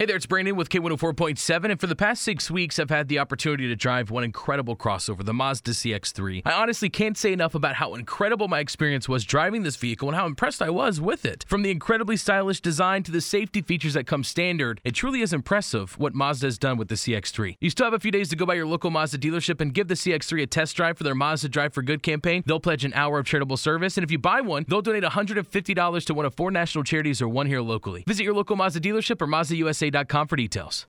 Hey there, it's Brandon with K104.7, and for the past 6 weeks, I've had the opportunity to drive one incredible crossover, the Mazda CX-3. I honestly can't say enough about how incredible my experience was driving this vehicle and how impressed I was with it. From the incredibly stylish design to the safety features that come standard, it truly is impressive what Mazda has done with the CX-3. You still have a few days to go by your local Mazda dealership and give the CX-3 a test drive for their Mazda Drive for Good campaign. They'll pledge an hour of charitable service, and if you buy one, they'll donate $150 to one of 4 national charities or one here locally. Visit your local Mazda dealership or MazdaUSA.com for details.